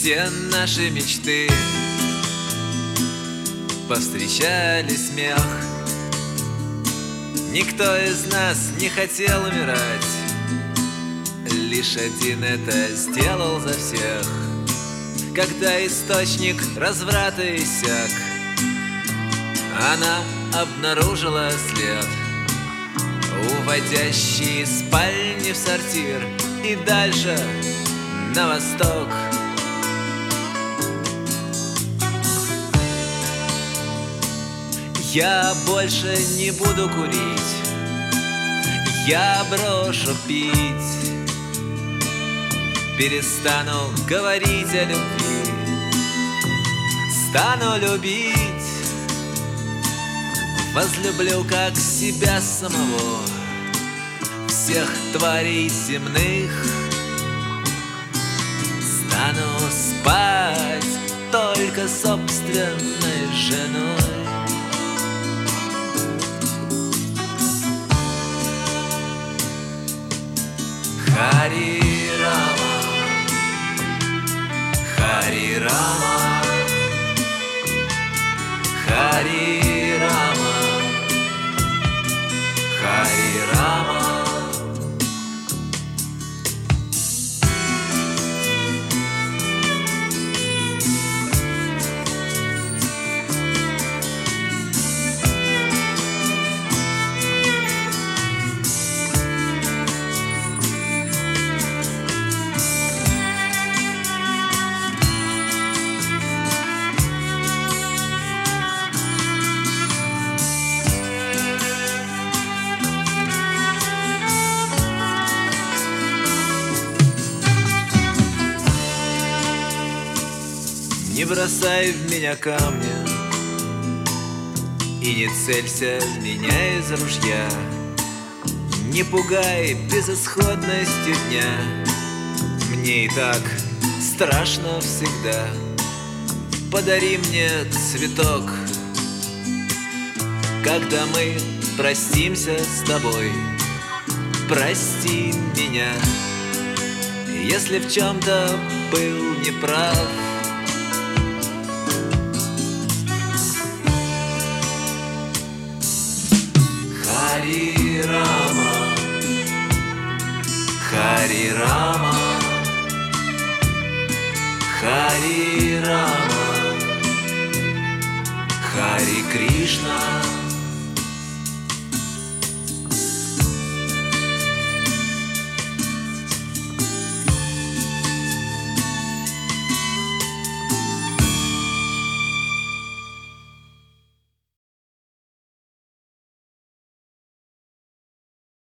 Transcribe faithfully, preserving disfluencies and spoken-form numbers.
все наши мечты повстречали смех. Никто из нас не хотел умирать, лишь один это сделал за всех. Когда источник разврата иссяк, она обнаружила след, уводящий из спальни в сортир и дальше на восток. Я больше не буду курить, я брошу пить, перестану говорить о любви, стану любить, возлюблю как себя самого, всех тварей земных, стану спать только собственной женой. Хари Рама, Хари Рама, Хари Рама, Хари Рама. Не бросай в меня камня и не целься в меня из ружья. Не пугай безысходностью дня, мне и так страшно всегда. Подари мне цветок, когда мы простимся с тобой. Прости меня, если в чем-то был неправ. Хари Рама, Хари Рама, Хари Рама, Хари Кришна.